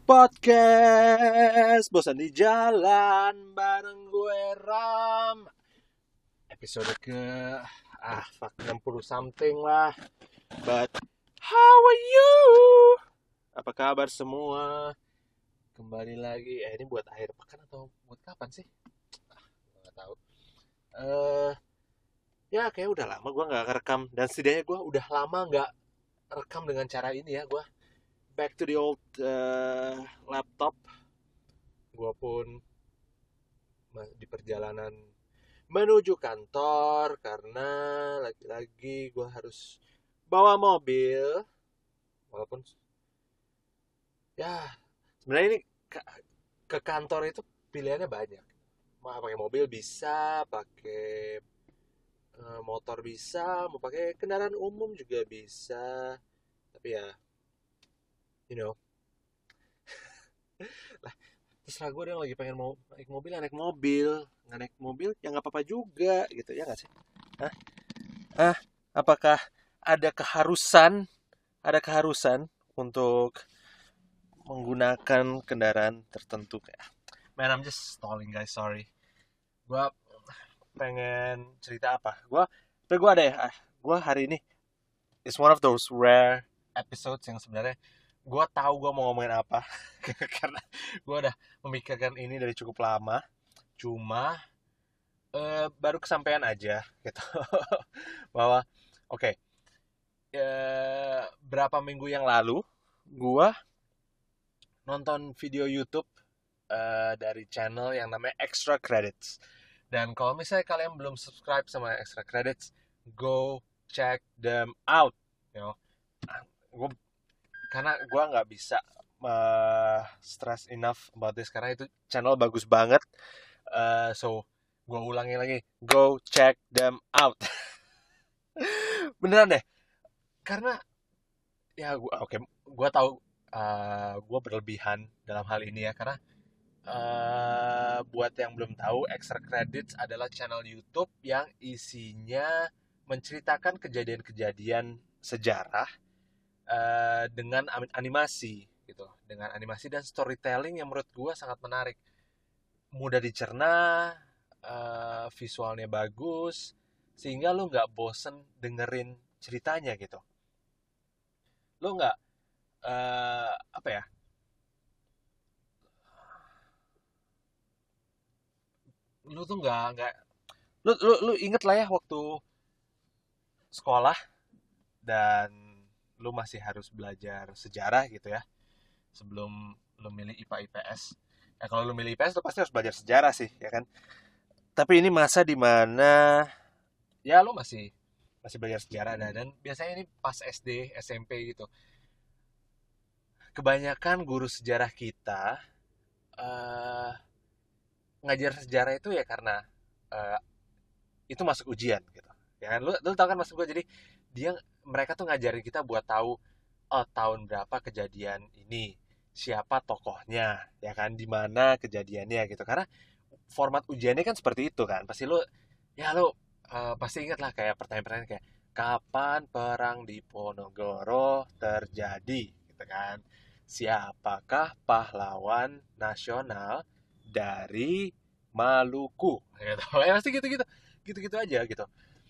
Podcast Bosan di Jalan bareng gue Ram. Episode ke 60 something lah. But how are you? Apa kabar semua? Kembali lagi. Ini buat akhir pekan atau buat kapan sih? Gak tahu. Ya kayak udah lama gue gak rekam. Dan setidaknya gue udah lama gak rekam dengan cara ini ya. Gue back to the old laptop. Gue pun di perjalanan menuju kantor karena lagi-lagi gue harus bawa mobil. Walaupun ya sebenarnya ini ke kantor itu pilihannya banyak. Mau pakai mobil bisa, pakai motor bisa, mau pakai kendaraan umum juga bisa. Tapi ya you know lah, terserah gue dong, lagi pengen mau naik mobil ya naik mobil, nggak naik mobil ya nggak apa-apa juga gitu ya nggak sih? Apakah ada keharusan untuk menggunakan kendaraan tertentu? Kayak man, I'm just stalling guys, sorry. Gue pengen cerita apa, gue ada ya, gue hari ini it's one of those rare episodes yang sebenarnya gue tahu gue mau ngomongin apa karena gue udah memikirkan ini dari cukup lama, cuma baru kesampaian aja gitu. Bahwa oke, berapa minggu yang lalu gue nonton video YouTube dari channel yang namanya Extra Credits. Dan kalau misalnya kalian belum subscribe sama Extra Credits, go check them out, you know. Karena gue nggak bisa stress enough about this, karena itu channel bagus banget. So gue ulangi lagi, go check them out. Beneran deh, karena ya gue tahu gue berlebihan dalam hal ini ya, karena buat yang belum tahu, Extra Credits adalah channel YouTube yang isinya menceritakan kejadian-kejadian sejarah dengan animasi gitu, dengan animasi dan storytelling yang menurut gue sangat menarik, mudah dicerna, visualnya bagus, sehingga lo nggak bosen dengerin ceritanya gitu. Lo nggak apa ya, lu tuh nggak lu inget lah ya waktu sekolah dan lu masih harus belajar sejarah gitu ya, sebelum lu milih IPA IPS. Ya kalau lu milih IPS lu pasti harus belajar sejarah sih, ya kan? Tapi ini masa dimana ya lu masih belajar sejarah, dan biasanya ini pas SD SMP gitu. Kebanyakan guru sejarah kita ngajar sejarah itu ya karena itu masuk ujian gitu, ya kan? Lu tau kan maksud gue? Jadi mereka tuh ngajarin kita buat tahu tahun berapa kejadian ini, siapa tokohnya, ya kan, di mana kejadiannya gitu. Karena format ujiannya kan seperti itu kan. Pasti lu pasti ingat lah kayak pertanyaan-pertanyaan kayak kapan perang Diponegoro terjadi gitu kan, siapakah pahlawan nasional dari Maluku gitu. Ya pasti gitu aja gitu.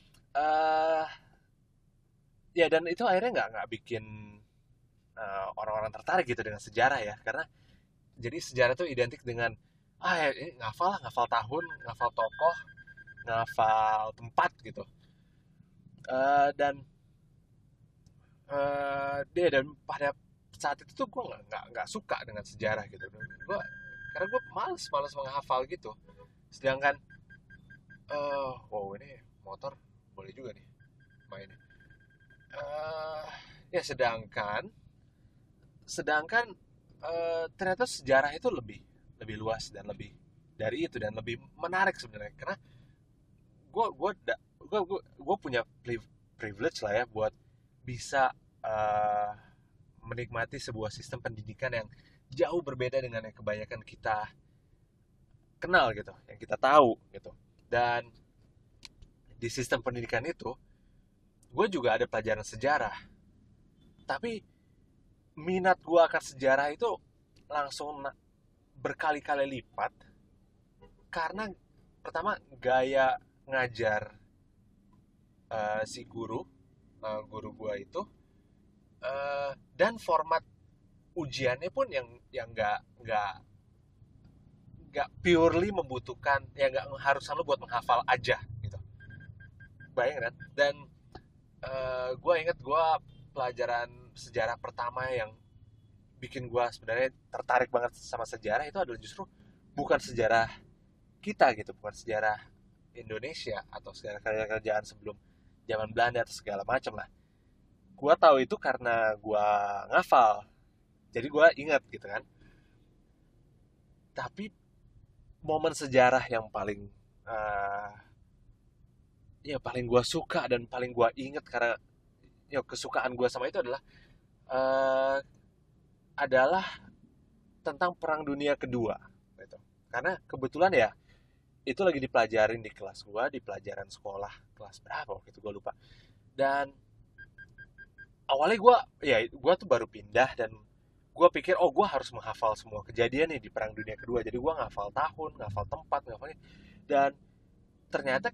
Ya dan itu akhirnya nggak bikin orang-orang tertarik gitu dengan sejarah ya, karena jadi sejarah tuh identik dengan ya, ini ngafal tahun, ngafal tokoh, ngafal tempat gitu. Dan pada saat itu tuh gue nggak suka dengan sejarah gitu. Karena gue males menghafal gitu. Sedangkan wow, ini motor boleh juga nih main. Ya sedangkan ternyata sejarah itu lebih luas dan lebih dari itu, dan lebih menarik sebenarnya. Karena gue punya privilege lah ya buat bisa menikmati sebuah sistem pendidikan yang jauh berbeda dengan yang kebanyakan kita kenal gitu, yang kita tahu gitu. Dan di sistem pendidikan itu gue juga ada pelajaran sejarah, tapi minat gue akan sejarah itu langsung berkali-kali lipat karena pertama gaya ngajar si guru gua itu, dan format ujiannya pun yang nggak purely membutuhkan, ya nggak harus selalu buat menghafal aja gitu. Bayangin kan? Dan gue inget gue pelajaran sejarah pertama yang bikin gue sebenarnya tertarik banget sama sejarah itu adalah justru bukan sejarah kita gitu, bukan sejarah Indonesia atau sejarah kerajaan sebelum zaman Belanda atau segala macam lah. Gue tahu itu karena gue ngafal, jadi gue ingat gitu kan. Tapi momen sejarah yang uh, paling gue suka dan paling gue inget karena kesukaan gue sama itu uh, adalah tentang Perang Dunia Kedua gitu. Karena kebetulan ya itu lagi dipelajarin di kelas gue, di pelajaran sekolah kelas berapa waktu itu gue lupa. Dan awalnya gue tuh baru pindah dan gue pikir gue harus menghafal semua kejadian nih di Perang Dunia Kedua. Jadi gue ngafal tahun, ngafal tempat, ngafalnya. Dan ternyata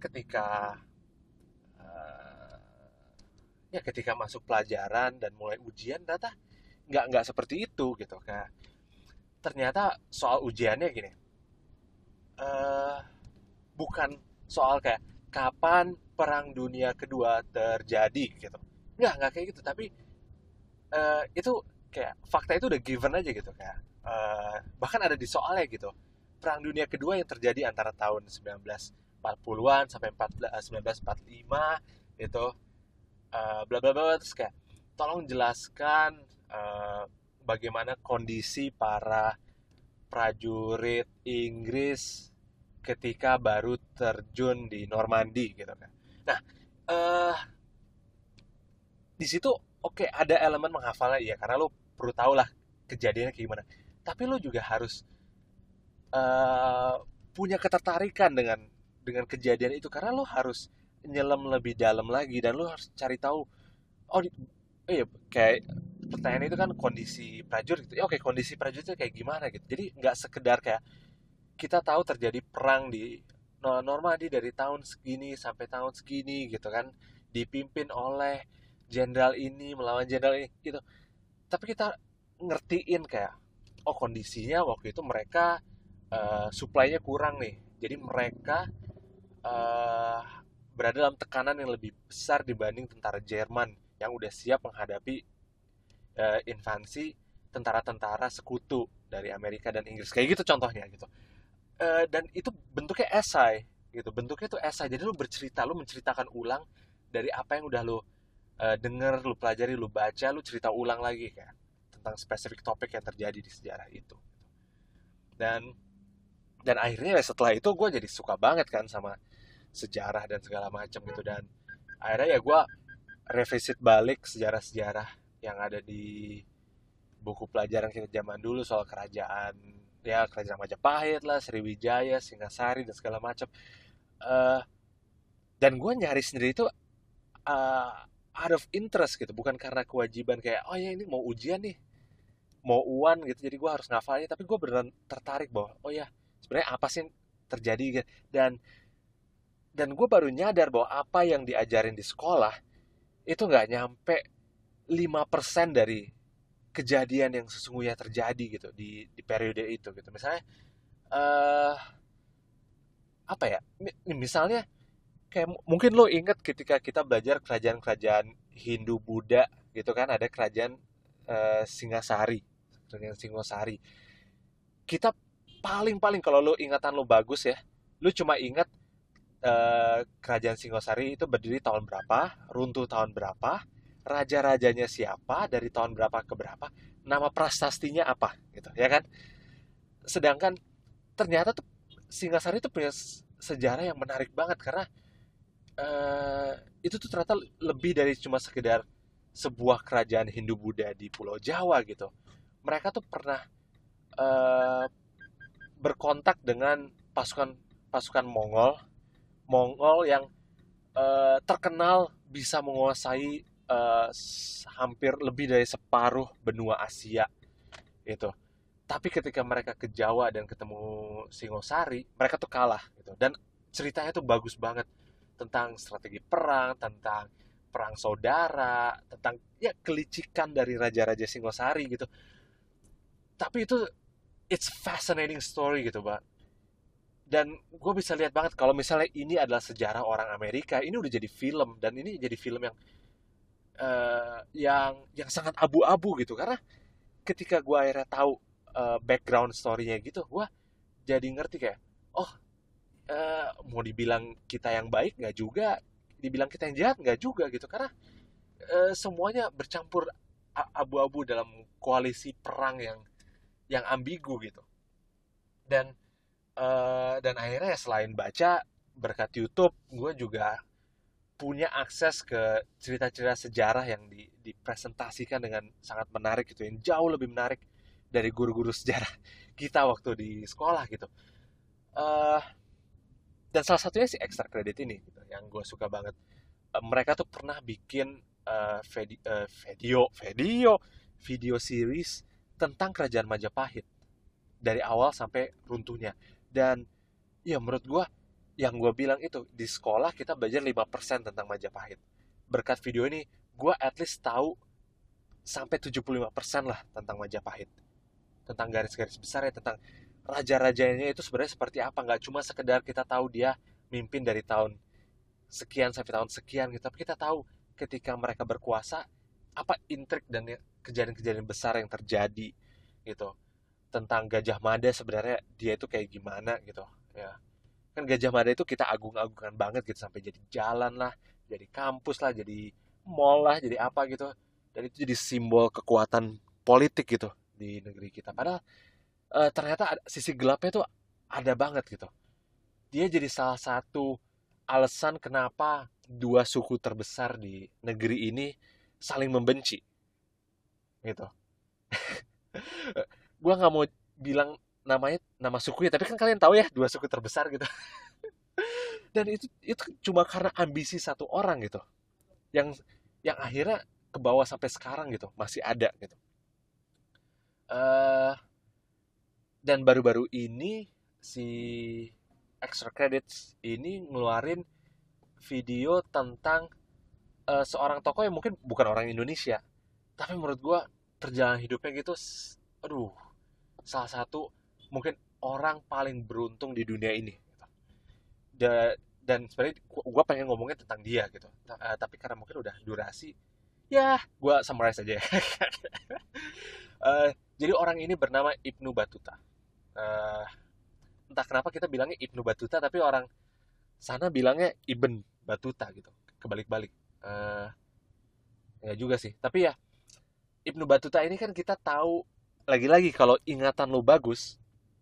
uh, ketika masuk pelajaran dan mulai ujian ternyata nggak seperti itu gitu. Kayak ternyata soal ujiannya gini, uh, bukan soal kayak kapan Perang Dunia Kedua terjadi gitu. Nggak kayak gitu. Tapi itu kayak fakta itu udah given aja gitu, kayak bahkan ada di soalnya gitu. Perang Dunia Kedua yang terjadi antara tahun 1940-an sampai 1945 itu, bla bla bla, terus kayak tolong jelaskan bagaimana kondisi para prajurit Inggris ketika baru terjun di Normandy gitu kan. Nah, eh di situ oke, ada elemen menghafalnya iya karena lo perlu tahu lah kejadiannya kayak gimana. Tapi lo juga harus eh, punya ketertarikan dengan kejadian itu karena lo harus nyelam lebih dalam lagi dan lo harus cari tahu. Oh, iya, kayak pertanyaan itu kan kondisi prajurit gitu. Ya, oke, kondisi prajurit itu kayak gimana gitu. Jadi nggak sekedar kayak kita tahu terjadi perang di Normandy dari tahun segini sampai tahun segini gitu kan, dipimpin oleh jenderal ini melawan jenderal ini gitu. Tapi kita ngertiin kayak kondisinya waktu itu mereka supply-nya kurang nih, jadi mereka uh, berada dalam tekanan yang lebih besar dibanding tentara Jerman yang udah siap menghadapi invasi tentara-tentara sekutu dari Amerika dan Inggris kayak gitu contohnya gitu. Dan itu bentuknya esai gitu, bentuknya tuh esai, jadi lu bercerita, lu menceritakan ulang dari apa yang udah lu denger, lu pelajari, lu baca, lu cerita ulang lagi kayak tentang spesifik topik yang terjadi di sejarah itu. Dan dan akhirnya setelah itu gue jadi suka banget kan sama sejarah dan segala macam gitu. Dan akhirnya ya gue revisit balik sejarah-sejarah yang ada di buku pelajaran kita zaman dulu soal kerajaan, ya kerajaan Majapahit lah, Sriwijaya, Singasari dan segala macam. uh, dan gue nyari sendiri itu out of interest gitu, bukan karena kewajiban kayak oh ya ini mau ujian nih, mau uan gitu jadi gue harus ngafalnya, tapi gue beneran tertarik bahwa oh ya sebenarnya apa sih yang terjadi gitu. Dan gue baru nyadar bahwa apa yang diajarin di sekolah itu nggak nyampe 5% dari kejadian yang sesungguhnya terjadi gitu di periode itu gitu. Misalnya eh apa ya, misalnya kayak mungkin lo inget ketika kita belajar kerajaan-kerajaan Hindu Buddha gitu kan, ada kerajaan Singasari, kerajaan Singosari. Kita paling-paling kalau lo ingatan lo bagus ya, lo cuma ingat kerajaan Singosari itu berdiri tahun berapa, runtuh tahun berapa, raja-rajanya siapa, dari tahun berapa ke berapa, nama prastastinya apa gitu ya kan. Sedangkan ternyata tuh Singasari itu punya sejarah yang menarik banget karena eh, itu tuh ternyata lebih dari cuma sekedar sebuah kerajaan Hindu Buddha di Pulau Jawa gitu. Mereka tuh pernah eh, berkontak dengan pasukan pasukan Mongol, Mongol yang terkenal bisa menguasai hampir lebih dari separuh benua Asia itu. Tapi ketika mereka ke Jawa dan ketemu Singosari, mereka tuh kalah gitu. Dan ceritanya tuh bagus banget tentang strategi perang, tentang perang saudara, tentang ya kelicikan dari raja-raja Singosari gitu. Tapi itu it's fascinating story gitu, Pak. Dan gue bisa lihat banget kalau misalnya ini adalah sejarah orang Amerika, ini udah jadi film dan ini jadi film yang sangat abu-abu gitu. Karena ketika gue akhirnya tahu background story-nya gitu, gue jadi ngerti kayak, oh, mau dibilang kita yang baik nggak juga, dibilang kita yang jahat nggak juga gitu. Karena semuanya bercampur abu-abu dalam koalisi perang yang ambigu gitu. Dan akhirnya ya selain baca berkat YouTube, gue juga punya akses ke cerita-cerita sejarah yang dipresentasikan dengan sangat menarik gitu, yang jauh lebih menarik dari guru-guru sejarah kita waktu di sekolah gitu. Eh, dan salah satunya si extra credit ini gitu, yang gue suka banget. Mereka tuh pernah bikin video series tentang kerajaan Majapahit dari awal sampai runtuhnya. Dan ya menurut gue, yang gue bilang itu, di sekolah kita belajar 5% tentang Majapahit. Berkat video ini, gue at least tahu sampai 75% lah tentang Majapahit. Tentang garis-garis besar ya, tentang raja-rajanya itu sebenarnya seperti apa. Nggak cuma sekedar kita tahu dia mimpin dari tahun sekian sampai tahun sekian gitu, tapi kita tahu ketika mereka berkuasa, apa intrik dan kejadian-kejadian besar yang terjadi gitu. Tentang Gajah Mada sebenarnya dia itu kayak gimana gitu ya. Kan Gajah Mada itu kita agung-agungkan banget gitu, sampai jadi jalan lah, jadi kampus lah, jadi mall lah, jadi apa gitu. Dan itu jadi simbol kekuatan politik gitu di negeri kita. Padahal ternyata sisi gelapnya tuh ada banget gitu. Dia jadi salah satu alasan kenapa dua suku terbesar di negeri ini saling membenci gitu. Gua nggak mau bilang namanya nama suku ya, tapi kan kalian tahu ya dua suku terbesar gitu. Dan itu cuma karena ambisi satu orang gitu, yang yang akhirnya ke bawah sampai sekarang gitu, masih ada gitu. eh dan baru-baru ini si extra credits ini ngeluarin video tentang seorang tokoh yang mungkin bukan orang Indonesia, tapi menurut gua perjalanan hidupnya gitu, aduh, salah satu mungkin orang paling beruntung di dunia ini gitu. Dan sebenarnya gue pengen ngomongin tentang dia gitu. Tapi karena mungkin udah durasi, ya gue summarize aja ya. Jadi orang ini bernama Ibnu Batuta. Eh, Entah kenapa kita bilangnya Ibnu Batuta, tapi orang sana bilangnya Ibn Batuta gitu, kebalik-balik. Eh, ya juga sih, tapi ya Ibnu Batuta ini kan kita tahu, lagi-lagi kalau ingatan lo bagus,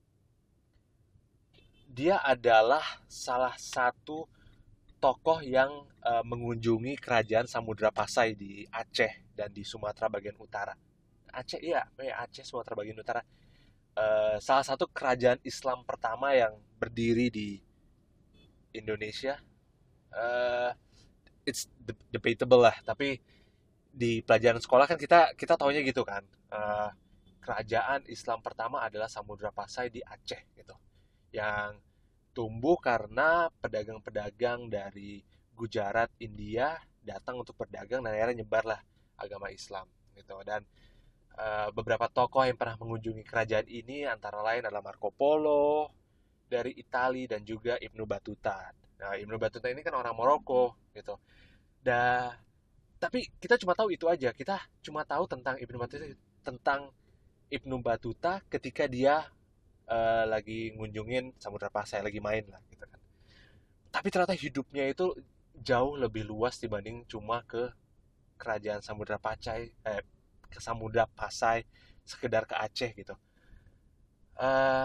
dia adalah salah satu tokoh yang mengunjungi kerajaan Samudra Pasai di Aceh dan di Sumatera bagian utara. Aceh, iya, Aceh, Sumatera bagian utara. Salah satu kerajaan Islam pertama yang berdiri di Indonesia. Eh, it's debatable lah, tapi di pelajaran sekolah kan kita taunya gitu kan. Kerajaan Islam pertama adalah Samudra Pasai di Aceh gitu, yang tumbuh karena pedagang-pedagang dari Gujarat, India datang untuk berdagang dan akhirnya nyebarlah agama Islam gitu. Dan beberapa tokoh yang pernah mengunjungi kerajaan ini antara lain adalah Marco Polo dari Italia dan juga Ibnu Batuta. Nah, Ibnu Batuta ini kan orang Maroko gitu. Dan tapi kita cuma tahu itu aja. Kita cuma tahu tentang Ibnu Batuta ketika dia lagi ngunjungin Samudra Pasai, lagi main lah gitu kan. Tapi ternyata hidupnya itu jauh lebih luas dibanding cuma ke kerajaan Samudra Pasai, ke Samudra Pasai, sekedar ke Aceh gitu. Eh,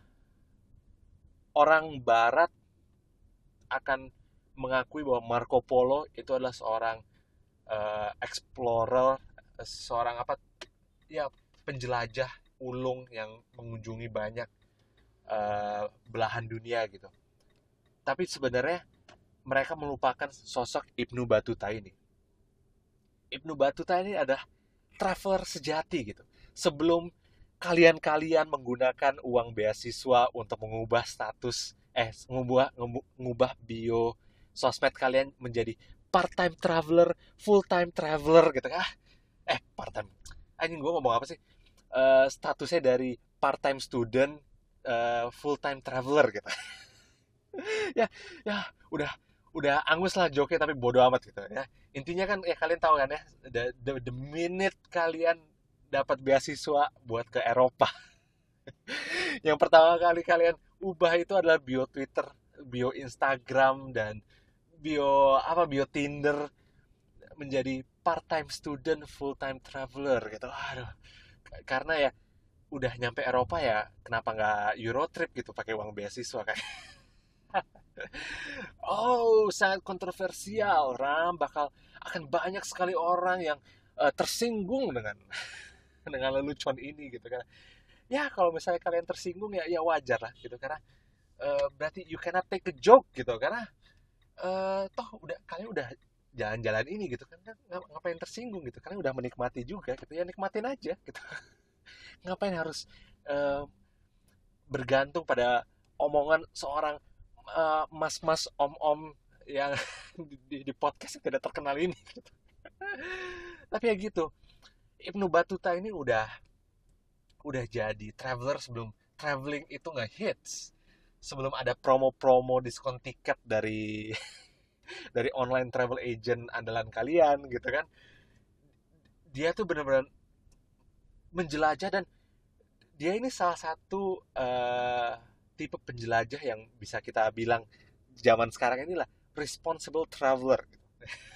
Orang Barat akan mengakui bahwa Marco Polo itu adalah seorang explorer, seorang apa ya, penjelajah ulung yang mengunjungi banyak belahan dunia gitu. Tapi sebenarnya mereka melupakan sosok Ibnu Batuta ini. Ibnu Batuta ini adalah traveler sejati gitu. Sebelum kalian menggunakan uang beasiswa untuk mengubah status ngubah bio sosmed kalian menjadi part-time traveler, full-time traveler gitu kan. Part-time. Anjing gue ngomong apa sih? Statusnya dari part-time student full-time traveler gitu. ya ya udah angus lah joke tapi bodo amat gitu ya. Intinya kan ya kalian tahu kan ya, the minute kalian dapat beasiswa buat ke Eropa, yang pertama kali kalian ubah itu adalah bio Twitter, bio Instagram, dan bio Tinder menjadi part-time student, full-time traveler gitu. Aduh, karena ya udah nyampe Eropa ya, kenapa nggak Eurotrip gitu pakai uang beasiswa kan? Oh, sangat kontroversial, Ram. Akan banyak sekali orang yang tersinggung dengan dengan lelucon ini gitu kan. Ya kalau misalnya kalian tersinggung ya wajar lah gitu, karena berarti you cannot take a joke gitu, karena toh kalian udah jalan-jalan ini gitu kan, ngapain tersinggung gitu, kalian udah menikmati juga gitu, ya nikmatin aja gitu. Ngapain harus eh, bergantung pada omongan seorang mas-mas om-om yang di podcast yang tidak terkenal ini gitu. Tapi ya gitu, Ibnu Batuta ini udah jadi traveler sebelum traveling itu nggak hits, sebelum ada promo-promo diskon tiket dari dari online travel agent andalan kalian gitu kan. Dia tuh benar-benar menjelajah, dan dia ini salah satu tipe penjelajah yang bisa kita bilang zaman sekarang inilah responsible traveler gitu.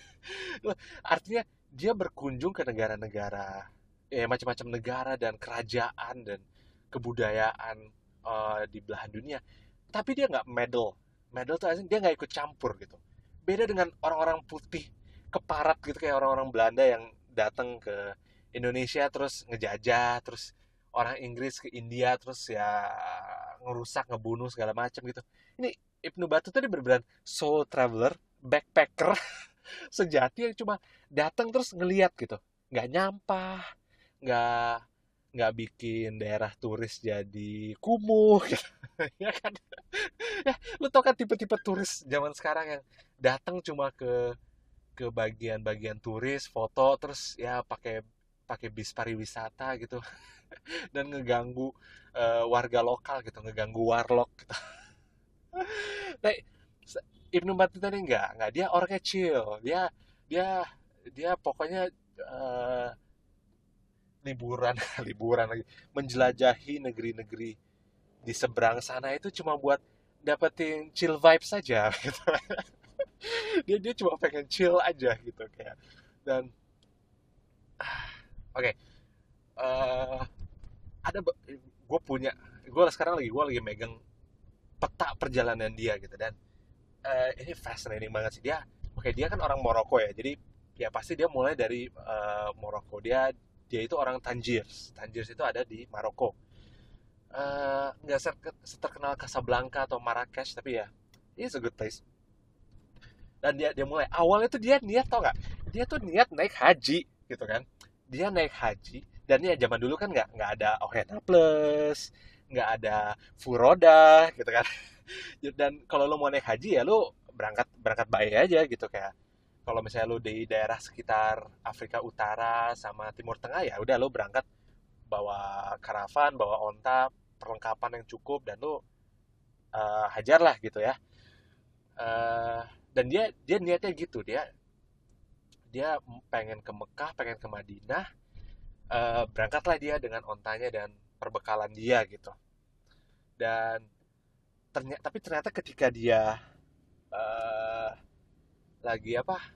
Artinya dia berkunjung ke negara-negara, macam-macam negara dan kerajaan dan kebudayaan di belahan dunia, tapi dia nggak medal tuh artinya dia nggak ikut campur gitu. Beda dengan orang-orang putih keparat gitu, kayak orang-orang Belanda yang datang ke Indonesia terus ngejajah, terus orang Inggris ke India terus ya ngerusak, ngebunuh segala macam gitu. Ini Ibnu Battuta tadi berberan soul traveler, backpacker sejati yang cuma datang terus ngeliat gitu, nggak nyampah, nggak nggak bikin daerah turis jadi kumuh gitu. Ya kan, ya, lu tau kan tipe-tipe turis zaman sekarang yang datang cuma ke bagian-bagian turis foto terus ya pakai pakai bis pariwisata gitu, dan ngeganggu warga lokal gitu, ngeganggu warlock gitu. Nah, Ibnu Battuta ini enggak, dia orangnya chill, dia dia pokoknya eh, liburan liburan lagi, menjelajahi negeri-negeri di seberang sana itu cuma buat dapetin chill vibes saja gitu. Dia cuma pengen chill aja gitu kayak. Dan oke, eh, ada gue lagi megang peta perjalanan dia gitu, dan ini fascinating banget sih. Dia kan orang Maroko ya, jadi ya pasti dia mulai dari Maroko. Dia itu orang Tangiers. Tangiers itu ada di Maroko. Nggak seterkenal Casablanca atau Marrakesh, tapi ya it's a good place. Dan dia mulai awalnya tuh dia niat, tau nggak, dia tuh niat naik haji gitu kan. Dia naik haji, dan ya zaman dulu kan nggak ada Ohena Plus, nggak ada Furoda gitu kan. Dan kalau lo mau naik haji ya lo berangkat berangkat bayi aja gitu, kayak kalau misalnya lo di daerah sekitar Afrika Utara sama Timur Tengah ya udah lo berangkat bawa karavan, bawa onta, perlengkapan yang cukup, dan lo hajar lah gitu ya. Dan dia niatnya gitu, dia pengen ke Mekah, pengen ke Madinah, berangkatlah dia dengan ontanya dan perbekalan dia gitu. Dan ternyata ketika dia uh, lagi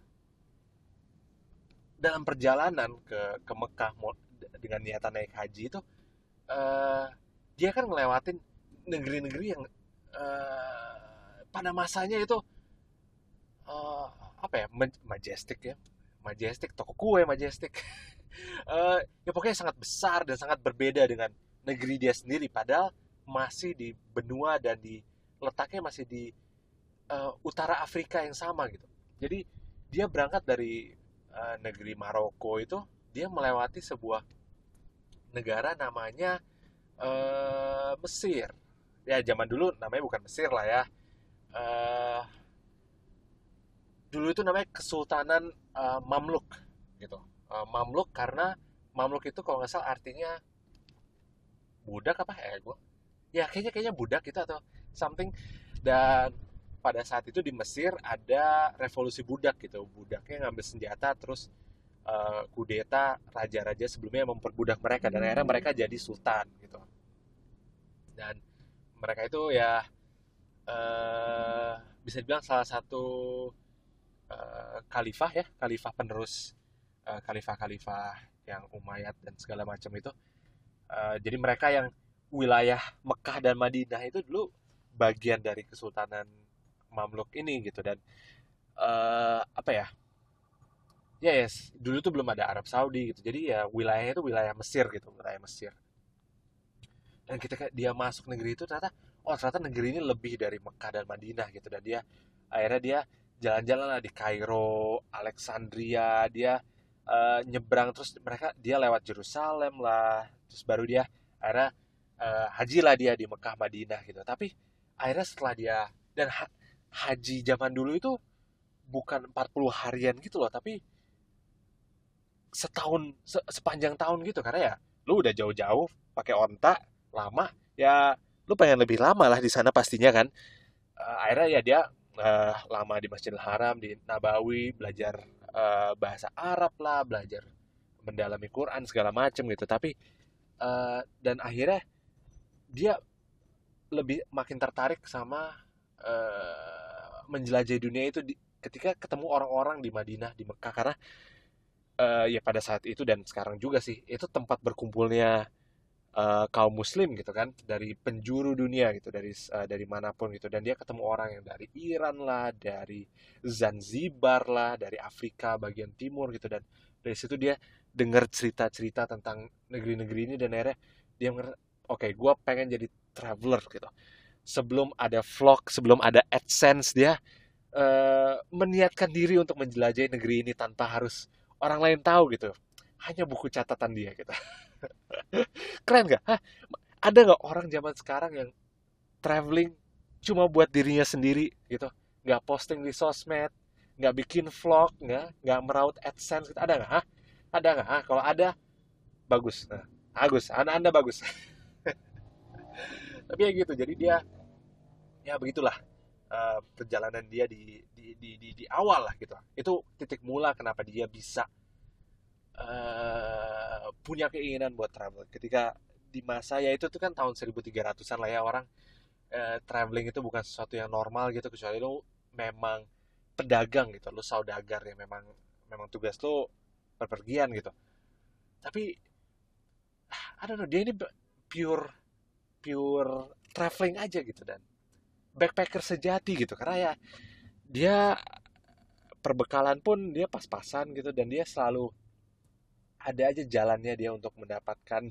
dalam perjalanan ke Mekah dengan niatan naik haji itu, uh, dia kan ngelewatin negeri-negeri yang pada masanya itu uh, majestic ya, majestic, toko kue majestic. Ya pokoknya sangat besar dan sangat berbeda dengan negeri dia sendiri, padahal masih di benua dan di letaknya masih di utara Afrika yang sama gitu. Jadi dia berangkat dari negeri Maroko itu, dia melewati sebuah negara namanya Mesir. Ya zaman dulu namanya bukan Mesir lah ya. Eh, Dulu itu namanya Kesultanan Mamluk gitu. Mamluk karena Mamluk itu kalau nggak salah artinya budak apa ya gue, ya kayaknya budak gitu atau something. Dan pada saat itu di Mesir ada revolusi budak gitu, budaknya ngambil senjata terus kudeta raja-raja sebelumnya yang memperbudak mereka dan akhirnya mereka jadi sultan gitu. Dan mereka itu ya eh, bisa dibilang salah satu khalifah ya, khalifah penerus khalifah-khalifah yang Umayyad dan segala macam itu. Jadi mereka yang wilayah Mekah dan Madinah itu dulu bagian dari Kesultanan Mamluk ini gitu. Dan apa ya, ya yes, dulu tuh belum ada Arab Saudi gitu, jadi ya wilayahnya itu wilayah Mesir gitu, wilayah Mesir. Dan ketika dia masuk negeri itu ternyata, oh ternyata negeri ini lebih dari Mekah dan Madinah gitu. Dan dia akhirnya dia jalan-jalan lah di Kairo, Alexandria, dia nyebrang terus dia lewat Yerusalem lah, terus baru dia akhirnya haji lah dia di Mekah Madinah gitu. Tapi akhirnya setelah dia dan haji zaman dulu itu bukan 40 harian gitu loh, tapi setahun sepanjang tahun gitu, karena ya lu udah jauh-jauh pakai onta lama, ya lu pengen lebih lama lah di sana pastinya kan. Akhirnya ya dia lama di Masjidil Haram, di Nabawi, belajar bahasa Arab lah, belajar mendalami Quran segala macem gitu. Tapi dan akhirnya dia lebih makin tertarik sama menjelajahi dunia itu ketika ketemu orang-orang di Madinah, di Mekah. Karena ya pada saat itu dan sekarang juga sih itu tempat berkumpulnya kaum muslim gitu kan, dari penjuru dunia gitu, dari manapun gitu. Dan dia ketemu orang yang dari Iran lah, dari Zanzibar lah, dari Afrika bagian timur gitu. Dan dari situ dia dengar cerita-cerita tentang negeri-negeri ini dan akhirnya dia ngerti, oke, gue pengen jadi traveler gitu. Sebelum ada vlog, sebelum ada AdSense, dia meniatkan diri untuk menjelajahi negeri ini tanpa harus orang lain tahu gitu, hanya buku catatan dia gitu. Keren gak? Hah? Ada nggak orang zaman sekarang yang traveling cuma buat dirinya sendiri gitu, nggak posting di sosmed, nggak bikin vlog, nggak meraut AdSense gitu? Ada nggak? Hah? Ada nggak? Hah? Kalau ada, bagus. Nah, bagus, anda bagus. Tapi ya gitu, jadi dia ya begitulah perjalanan dia di awal lah gitu. Itu titik mula kenapa dia bisa punya keinginan buat travel ketika di masa ya itu tuh kan tahun 1300-an lah ya. Orang traveling itu bukan sesuatu yang normal gitu, kecuali lu memang pedagang gitu, lu saudagar ya, memang memang tugas lu perpergian gitu. Tapi I don't know, dia ini pure pure traveling aja gitu, dan backpacker sejati gitu. Karena ya dia perbekalan pun dia pas-pasan gitu, dan dia selalu ada aja jalannya dia untuk mendapatkan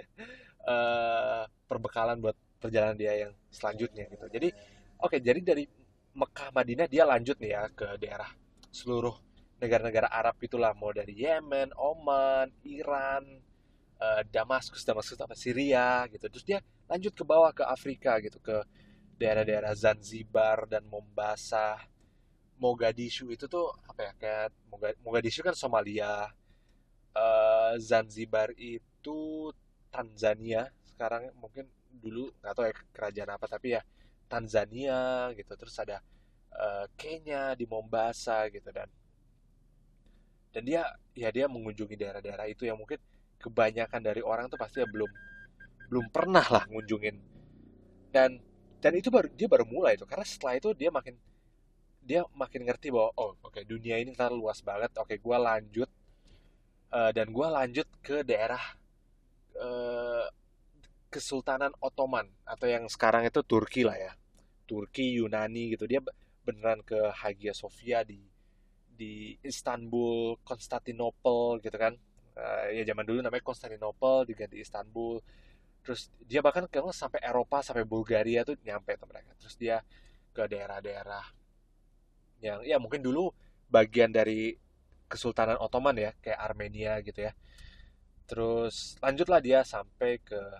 perbekalan buat perjalanan dia yang selanjutnya gitu. Jadi oke, jadi dari Mekah Madinah dia lanjut nih ya ke daerah seluruh negara-negara Arab itulah, mau dari Yemen, Oman, Iran, Damaskus, apa Syria gitu. Terus dia lanjut ke bawah ke Afrika gitu, ke daerah-daerah Zanzibar dan Mombasa. Mogadishu itu tuh apa ya, kayak Mogadishu kan Somalia, Zanzibar itu Tanzania sekarang, mungkin dulu nggak tahu ya kerajaan apa, tapi ya Tanzania gitu. Terus ada Kenya di Mombasa gitu. Dan dia mengunjungi daerah-daerah itu yang mungkin kebanyakan dari orang tuh pasti ya belum belum pernah lah ngunjungin. Dan itu baru mulai tuh, karena setelah itu dia makin ngerti bahwa oh oke, dunia ini terlalu luas banget. Oke, gue lanjut, dan gue lanjut ke daerah eh, Kesultanan Ottoman, atau yang sekarang itu Turki lah ya, Turki, Yunani gitu. Dia beneran ke Hagia Sophia di Istanbul, Konstantinopel gitu kan. Ya zaman dulu namanya Konstantinopel diganti Istanbul. Terus dia bahkan kalau sampai Eropa, sampai Bulgaria tuh nyampe tuh mereka. Terus dia ke daerah-daerah yang ya mungkin dulu bagian dari Kesultanan Ottoman ya, kayak Armenia gitu ya. Terus lanjutlah dia sampai ke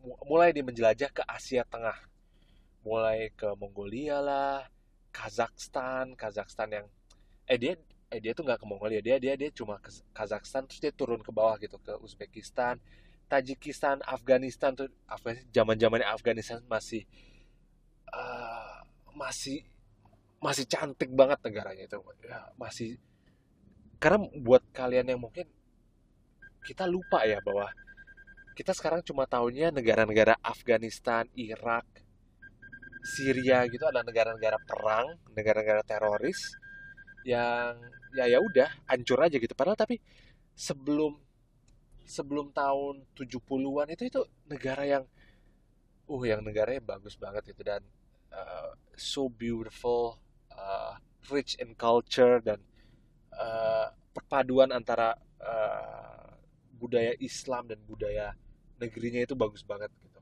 mulai dia menjelajah ke Asia Tengah, mulai ke Mongolia lah, Kazakhstan yang dia dia tuh nggak ke Mongolia, dia cuma ke Kazakhstan, terus dia turun ke bawah gitu ke Uzbekistan, Tajikistan, Afghanistan. Tuh Afghanistan, zaman zamannya Afghanistan masih eh, masih masih cantik banget negaranya itu ya, masih. Karena buat kalian yang mungkin kita lupa ya bahwa kita sekarang cuma tahunya negara-negara Afghanistan, Irak, Syria gitu adalah negara-negara perang, negara-negara teroris yang ya udah hancur aja gitu. Padahal tapi sebelum sebelum tahun 70-an itu negara yang negaranya bagus banget gitu, dan so beautiful, rich in culture, dan perpaduan antara budaya Islam dan budaya negerinya itu bagus banget gitu.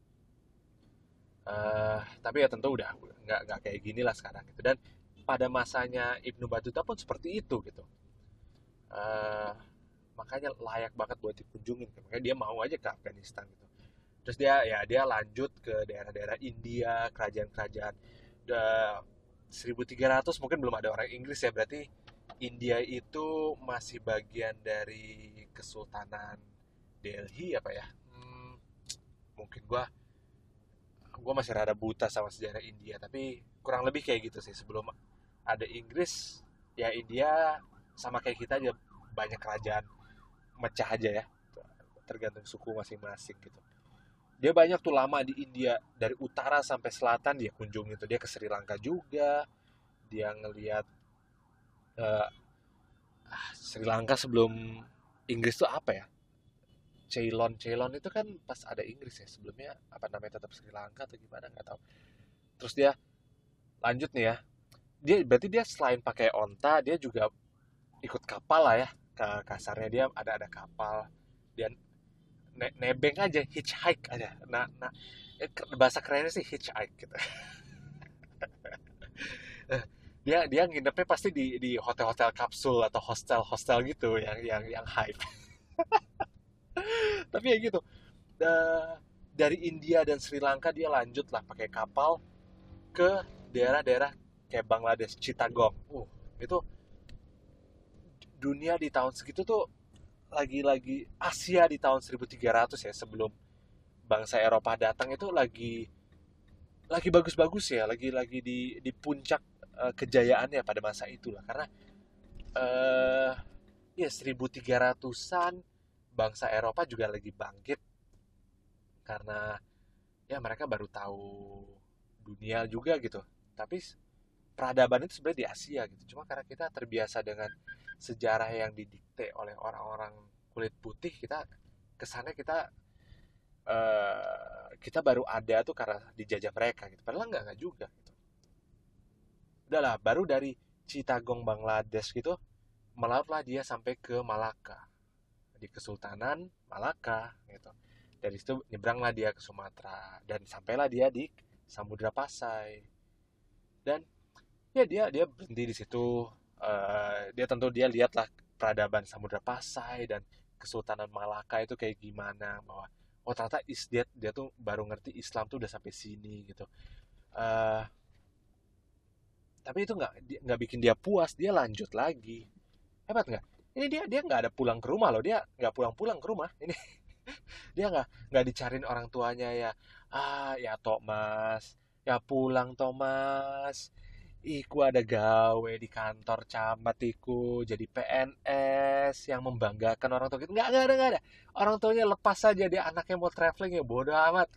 Tapi ya tentu udah nggak kayak gini lah sekarang gitu. Dan pada masanya Ibnu Battuta pun seperti itu gitu. Eh, Makanya layak banget buat dikunjungin. Makanya dia mau aja ke Afghanistan gitu. Terus dia lanjut ke daerah-daerah India, kerajaan-kerajaan. 1300 mungkin belum ada orang Inggris ya, berarti India itu masih bagian dari Kesultanan Delhi apa ya. Mungkin gua masih rada buta sama sejarah India, tapi kurang lebih kayak gitu sih. Sebelum ada Inggris, ya India sama kayak kita aja, banyak kerajaan, mecah aja ya, tergantung suku masing-masing gitu. Dia banyak tuh lama di India, dari utara sampai selatan dia kunjungi tuh. Dia ke Sri Lanka juga, dia ngelihat eh, Sri Lanka sebelum Inggris tuh apa ya, Ceylon itu kan pas ada Inggris ya. Sebelumnya apa namanya, tetap Sri Lanka atau gimana nggak tahu. Terus dia lanjut nih ya, dia selain pakai onta, dia juga ikut kapal lah ya. Kasarnya dia ada kapal, dia nebeng aja, hitchhike aja. Nah, bahasa kerennya sih hitchhike gitu. dia dia nginepnya pasti di hotel-hotel kapsul atau hostel-hostel gitu yang hype. Tapi ya gitu. Dari India dan Sri Lanka dia lanjut lah pakai kapal ke daerah-daerah kayak Bangladesh, Chittagong. Itu dunia di tahun segitu tuh lagi-lagi Asia di tahun 1300 ya, sebelum bangsa Eropa datang, itu lagi bagus-bagus ya, lagi di puncak kejayaannya pada masa itulah. Karena eh ya 1300-an bangsa Eropa juga lagi bangkit, karena ya mereka baru tahu dunia juga gitu. Tapi peradaban itu sebenarnya di Asia gitu. Cuma karena kita terbiasa dengan sejarah yang didikte oleh orang-orang kulit putih, kita kesannya kita baru ada tuh karena dijajah mereka gitu. Padahal nggak juga gitu. Udahlah, baru dari Chittagong Bangladesh gitu melautlah dia sampai ke Malaka, di Kesultanan Malaka gitu. Dari situ nyebranglah dia ke Sumatera dan sampailah dia di Samudra Pasai. Dan ya dia berhenti di situ. Dia lihatlah peradaban Samudra Pasai dan Kesultanan Malaka itu kayak gimana, bahwa ternyata dia tuh baru ngerti Islam tuh udah sampai sini gitu. Eh, tapi itu nggak bikin dia puas, dia lanjut lagi. Hebat nggak? Ini dia nggak ada pulang ke rumah loh, dia nggak pulang-pulang ke rumah. Ini dia nggak dicariin orang tuanya ya. Ya Thomas, ya pulang Thomas. Iku ada gawe di kantor camat, iku jadi PNS yang membanggakan orang tua kita. Nggak ada. Orang tuanya lepas saja, dia anaknya mau traveling ya bodo amat.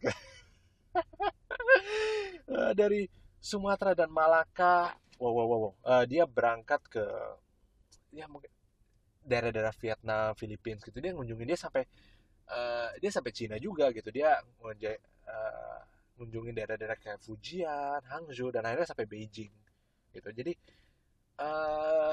Dari Sumatera dan Malaka, wow. Dia berangkat ke ya mungkin daerah-daerah Vietnam, Filipina gitu. Dia ngunjungin, dia sampai Cina juga gitu. Dia ngunjungin daerah-daerah kayak Fujian, Hangzhou, dan akhirnya sampai Beijing gitu. Jadi uh,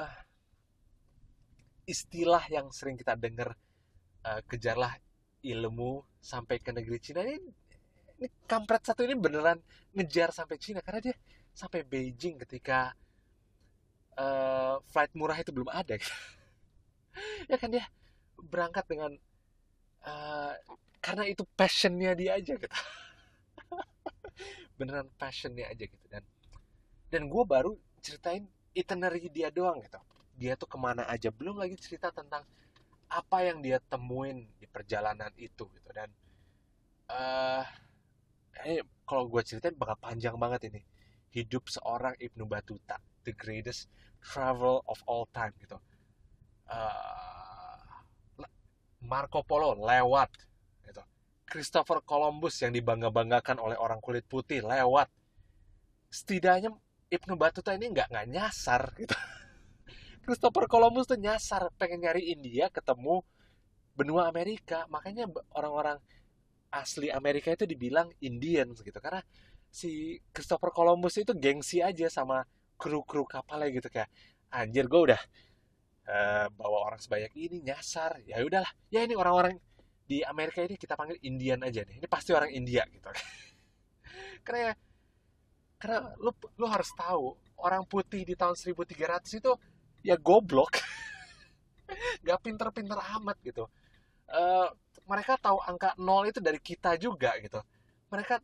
istilah yang sering kita dengar, kejarlah ilmu sampai ke negeri Cina, ini kampret satu ini beneran ngejar sampai Cina, karena dia sampai Beijing ketika flight murah itu belum ada gitu. Ya kan, dia berangkat dengan uh, karena itu passionnya dia aja gitu. Beneran passionnya aja gitu. Dan gue baru ceritain itinerary dia doang gitu, dia tuh kemana aja, belum lagi cerita tentang apa yang dia temuin di perjalanan itu gitu. Dan eh kalau gue ceritain bakal panjang banget ini, hidup seorang Ibnu Batuta, the greatest travel of all time gitu. Eh, Marco Polo lewat gitu, Christopher Columbus yang dibangga-banggakan oleh orang kulit putih lewat. Setidaknya Ibnu Batuta ini nggak nyasar gitu. Christopher Columbus tuh nyasar pengen nyari India, ketemu benua Amerika. Makanya orang-orang asli Amerika itu dibilang Indians gitu, karena si Christopher Columbus itu gengsi aja sama kru-kru kapalnya gitu, kayak anjir gue udah bawa orang sebanyak ini nyasar, ya udahlah ya ini orang-orang di Amerika ini kita panggil Indian aja nih, ini pasti orang India gitu. karena karena lu harus tahu orang putih di tahun 1300 itu ya goblok, gak pinter-pinter amat gitu. Eh, Mereka tahu angka 0 itu dari kita juga gitu. Mereka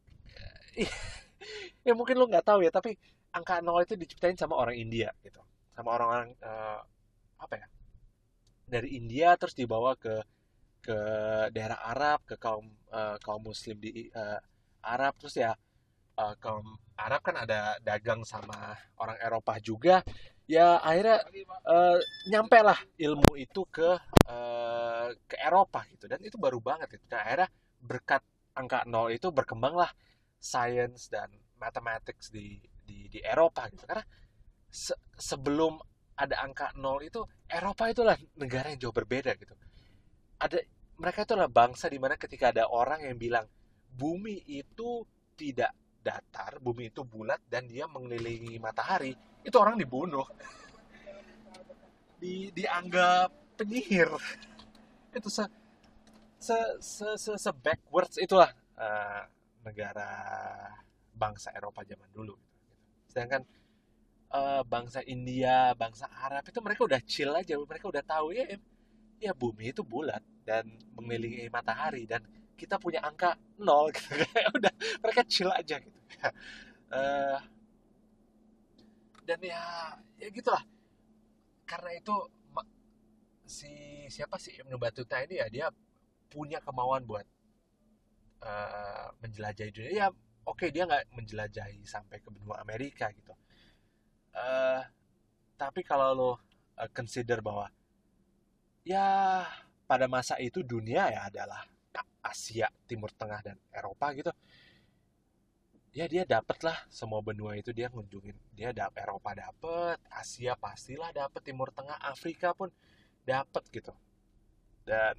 ya mungkin lu nggak tahu ya, tapi angka 0 itu diciptain sama orang India gitu, sama orang-orang apa ya, dari India, terus dibawa ke daerah Arab, ke kaum Muslim di Arab. Terus ya kaum Arab kan ada dagang sama orang Eropa juga, ya akhirnya nyampe lah ilmu itu ke Eropa gitu. Dan itu baru banget itu. Dan akhirnya berkat angka 0 itu berkembanglah science dan mathematics di Eropa gitu. Karena sebelum ada angka 0 itu, Eropa itulah negara yang jauh berbeda gitu. Ada, mereka itu adalah bangsa di mana ketika ada orang yang bilang bumi itu tidak datar, bumi itu bulat dan dia mengelilingi matahari, itu orang dibunuh, dianggap penyihir. Itu se backwards itulah negara bangsa Eropa zaman dulu gitu. Sedangkan bangsa India, bangsa Arab itu mereka udah chill aja, mereka udah tahu ya, ya bumi itu bulat dan mengelilingi matahari dan kita punya angka 0 gitu. Udah mereka chill aja gitu. Eh, dan ya gitulah. Karena itu si siapa sih Ibnu Batuta ini ya, dia punya kemauan buat menjelajahi dunia. Ya oke, dia nggak menjelajahi sampai ke benua Amerika gitu. Eh, tapi kalau lo consider bahwa ya pada masa itu dunia ya adalah Asia, Timur Tengah dan Eropa gitu. Ya dia dapet lah semua benua itu, dia ngunjungin. Dia Eropa dapet, Asia pastilah dapet, Timur Tengah, Afrika pun dapet gitu. Dan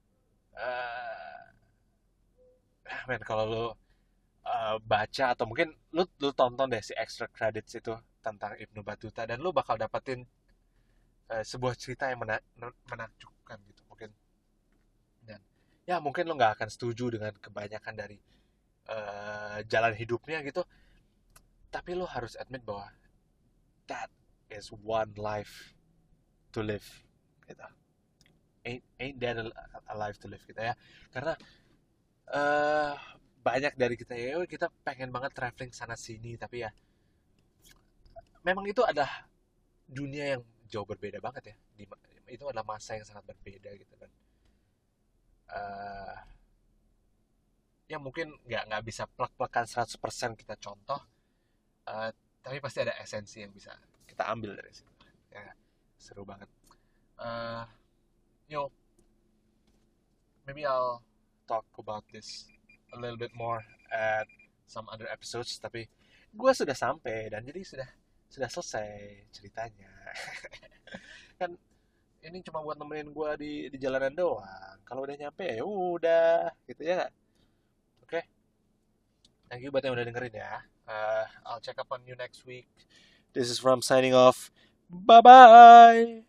men kalau lo baca atau mungkin lu tonton deh si extra credits itu tentang Ibnu Batuta, dan lu bakal dapetin sebuah cerita yang menakjubkan gitu mungkin. Dan ya mungkin lu nggak akan setuju dengan kebanyakan dari jalan hidupnya gitu, tapi lu harus admit bahwa that is one life to live gitu. Ain't that a life to live gitu ya. Karena uh, banyak dari kita ya kita pengen banget traveling sana sini, tapi ya memang itu adalah dunia yang jauh berbeda banget ya. Itu adalah masa yang sangat berbeda gitu. Dan uh, ya mungkin nggak bisa plek-plekan 100% kita contoh, uh, tapi pasti ada esensi yang bisa kita ambil dari situ ya. Seru banget. uh, you know, maybe I'll talk about this a little bit more at some other episodes, tapi gue sudah sampai dan jadi sudah selesai ceritanya. Kan ini cuma buat nemenin gue di jalanan doang. Kalau udah nyampe ya udah gitu ya. Oke, thank you buat yang udah dengerin ya. I'll check up on you next week. This is Ram signing off. Bye bye.